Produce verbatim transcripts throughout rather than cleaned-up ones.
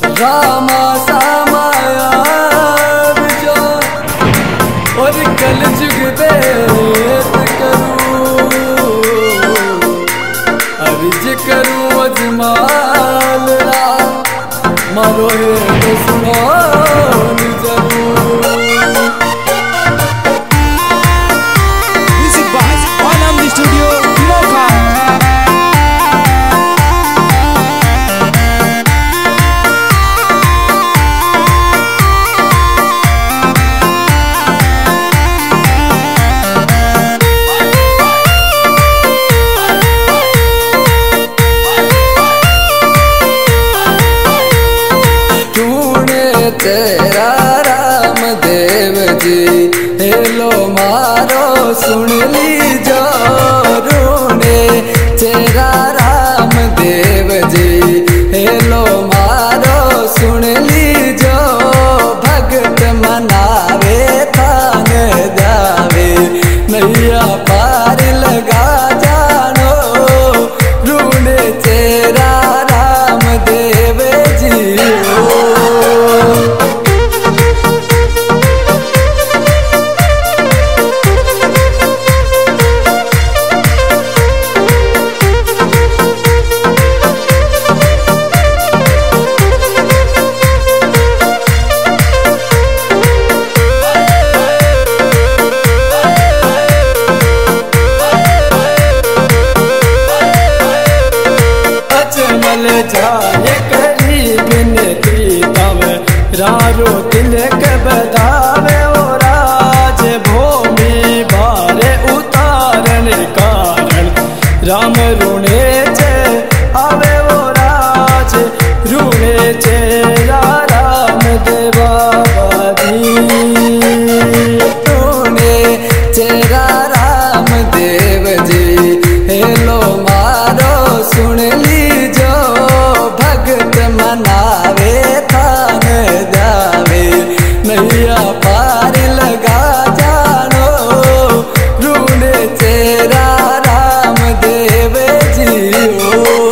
रामा सामाया जो और कल जुग बेत करूं अर्ज करूं अजमाल रा मारो है सुनो जरूर। Music by Anam Studio Mocha। तेरा राम देव जी हेलो मारो सुन लीजो रूने तेरा राम देव जी हेलो मारो सुन लीजो भगत मनावे थान जावे नैया पार लगा जानो रूने तेरा राम देव जी जाए करी बिनती तब रारो तिलक बतावे ओ राज भूमि बारे उतारण कारण राम रुणे चे आवे ओ राज रुणे चे राम देवा रुणे चेरा राम देव जी हेलो मारो सुन लीजो भगत मनावे थान जावे नैया पार लगा जानो रूने चेरा राम देव जी ओ।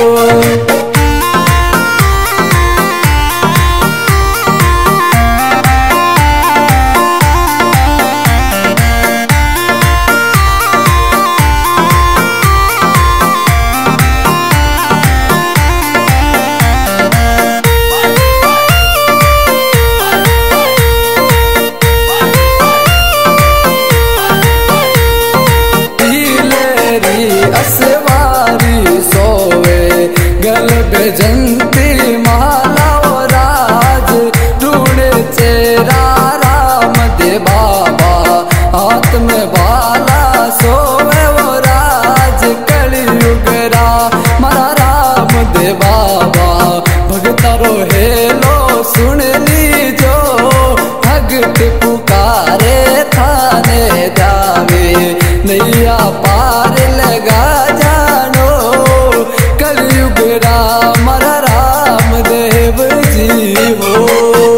असवारी सोवे गल बेजंती माला ओ राज रूणे चेरा राम दे बाबा हाथ में बाला सोवे वो राज कलयुग रा मारा राम दे बाबा भगतारो हेलो सुन लीजो भगत पुकारे थाने जावे नैया पार लगा जानो कलयुग राम राम देव जी हो।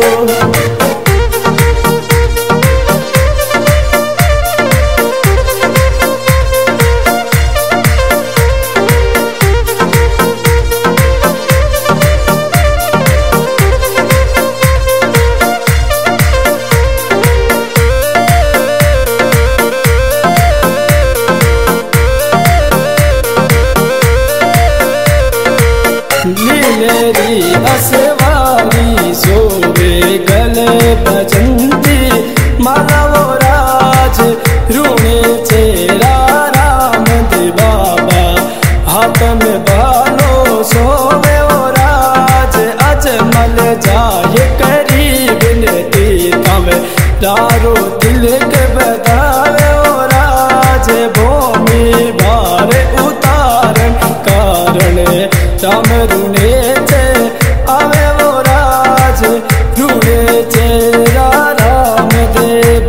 लीलेरी असवारी सोवे गले बजंती माला वो राज रूणे चेरा राम दे बाबा हाथ में बालो सोवे वो राज अजमल जाए करी बिनती तब दारो तिलक बतावे ओ राज भूमि भार उतारण कारण राम रुणे चे आवे वो राज रुणे चेरा राम देव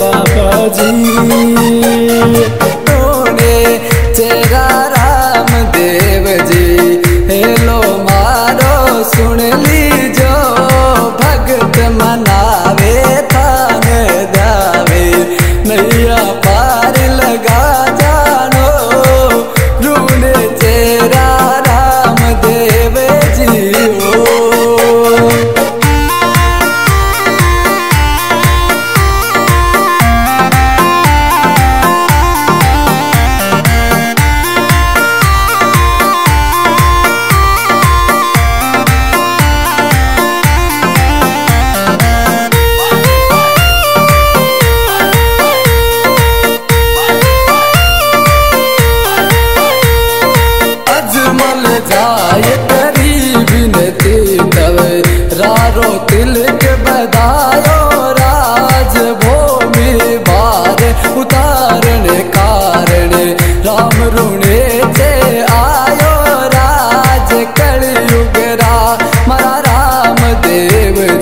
रारो तिलक बधायो राज भूमि भार उतारने कारण राम रूणे से आयो राज कलयुग रा मारा राम देव